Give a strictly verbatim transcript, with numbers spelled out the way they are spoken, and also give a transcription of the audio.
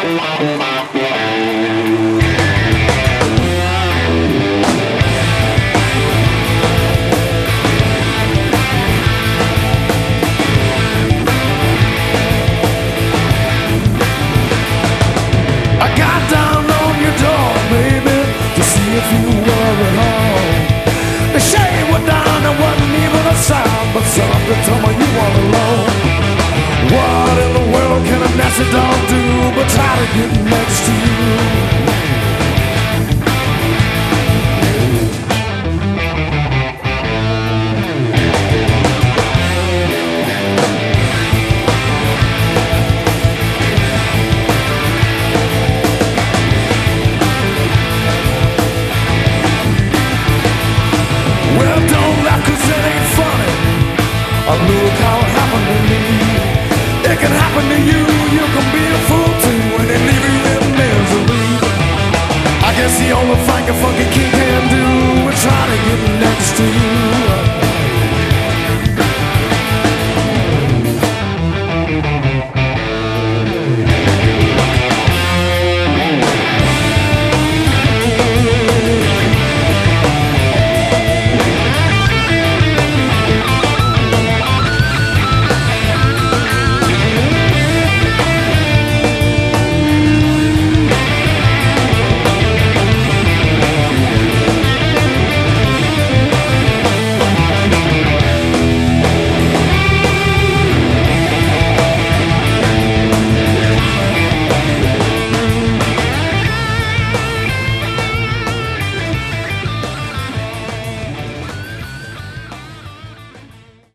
If you were at home, the shade was down, there wasn't even a sound, but something told me you weren't alone. What in the world can a nasty dog do but try to get next to you? Look how it happened to me. It can happen to you. You can be a fool too, and they leave you in misery. I guess the only thing a fucking king